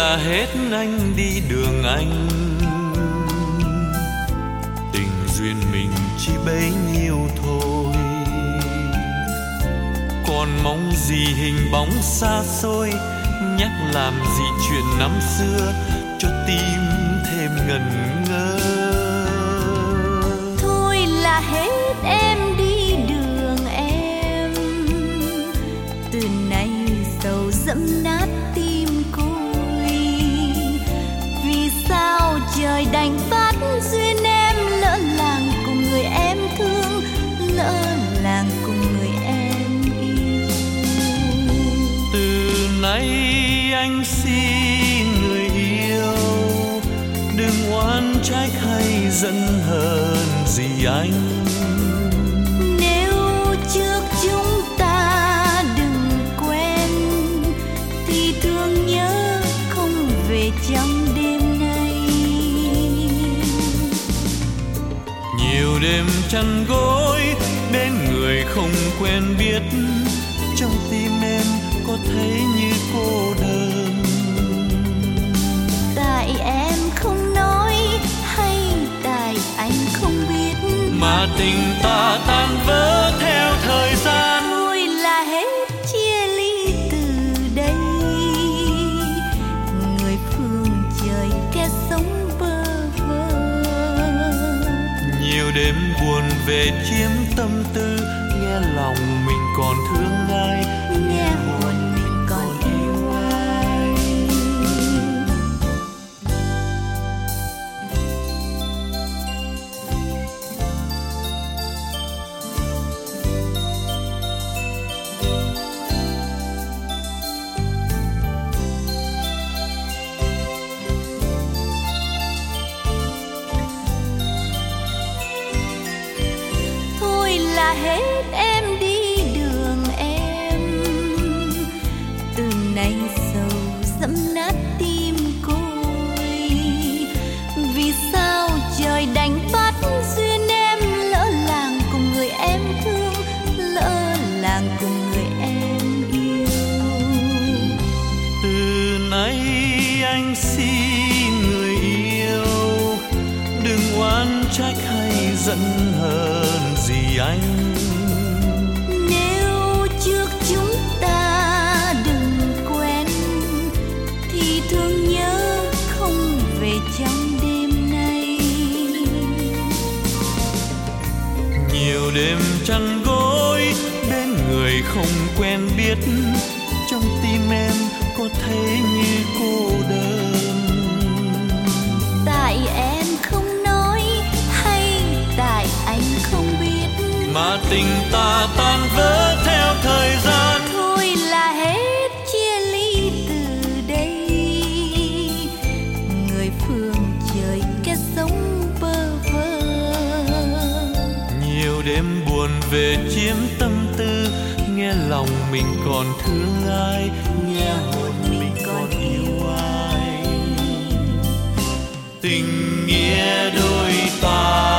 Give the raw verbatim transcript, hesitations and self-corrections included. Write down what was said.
là hết anh đi đường anh. Tình duyên mình chỉ bấy nhiêu thôi, còn mong gì hình bóng xa xôi, nhắc làm gì chuyện năm xưa cho tim thêm ngần ngơ. Thôi là hết em đi đường em, từ nay sầu dẫm nát tim côi. Vì sao trời đành bắt duyên em lỡ làng cùng người em thương, lỡ làng cùng người em yêu. Từ nay anh xin người yêu, đừng oán trách hay giận hờn gì anh. Nếu trước chúng ta đừng quen thì thương nhớ không về trong đêm nay. Nhiều đêm chăn gối bên người không quen biết, trong tim em có thấy như cô đơn. Tại em không nói hay tại anh không biết, mà tình ta tan vỡ theo thời gian. thôi là hết chia ly từ đây, người phương trời kẻ sống bơ vơ. Nhiều đêm buồn về chiếm tâm tư, nghe lòng mình còn thương ai, nghe hồn mình còn yêu ai. Thôi là hết em đi đường em, từ nay sầu dẫm nát tim côi. Vì sao trời đành bắt duyên em lỡ làng cùng người em thương, lỡ làng cùng người em yêu. Từ nay anh xin người yêu, đừng oán trách hay giận hờn gì anh. Nếu trước chúng ta đừng quen thì thương nhớ không về trong đêm nay. Nhiều đêm chăn gối bên người không quen biết, trong tim em có thấy như cô đơn. Tại em không nói hay tại anh không biết, mà tình ta tan vỡ theo thời gian. thôi là hết chia ly từ đây, người phương trời kẻ sống bơ vơ. Nhiều đêm buồn về chiếm tâm tư, nghe lòng mình còn thương ai, nghe hồn mình còn yêu ai. Tình nghĩa đôi ta